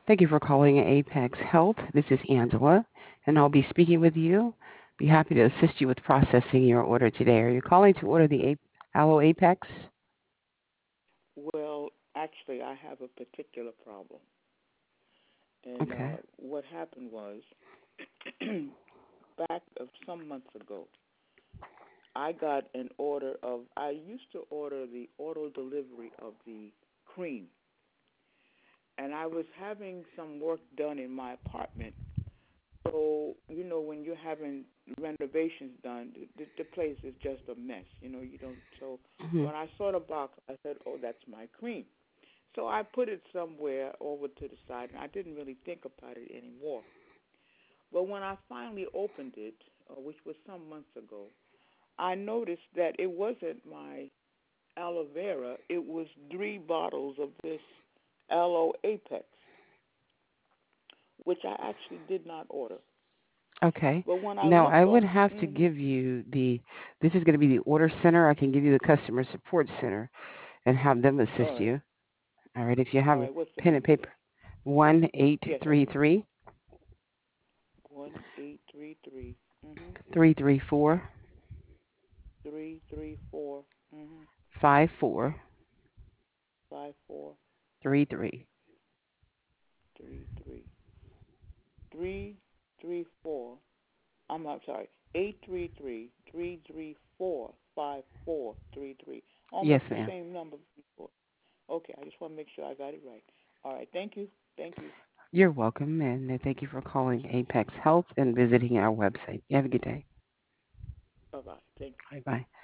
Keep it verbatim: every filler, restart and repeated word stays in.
Thank you for calling Apex Health. This is Angela, and I'll be speaking with you. Be happy to assist you with processing your order today. Are you calling to order the A- Aloe Apex? Well, actually, I have a particular problem. And Okay. uh, what happened was, back of some months ago, I got an order of, I used to order the auto delivery of the cream. And I was having some work done in my apartment. So, you know, when you're having renovations done, the, the, the place is just a mess. You know, you don't, so hmm when I saw the box, I said, oh, that's my cream. So I put it somewhere over to the side, and I didn't really think about it anymore. But when I finally opened it, uh, which was some months ago, I noticed that it wasn't my aloe vera. It was three bottles of this aloe apex, which I actually did not order. Okay. But when I Now, I looked would on, have to mm-hmm, give you the, this is going to be the order center. I can give you the customer support center and have them all assist right, you. All right. If you have all a right, what's the pen and number, paper, please? one eight Yes, I three do. three One eight three three, mm-hmm, three three four three three four, mm-hmm, five four five four three three. three three three three four. I'm, I'm sorry, eight three three three three four five four three three. Yes, Almost the ma'am. same number before. Okay, I just want to make sure I got it right. All right, thank you, thank you. You're welcome, and uh, thank you for calling Apex Health and visiting our website. You have a good day. Bye bye. Thank you. Bye bye.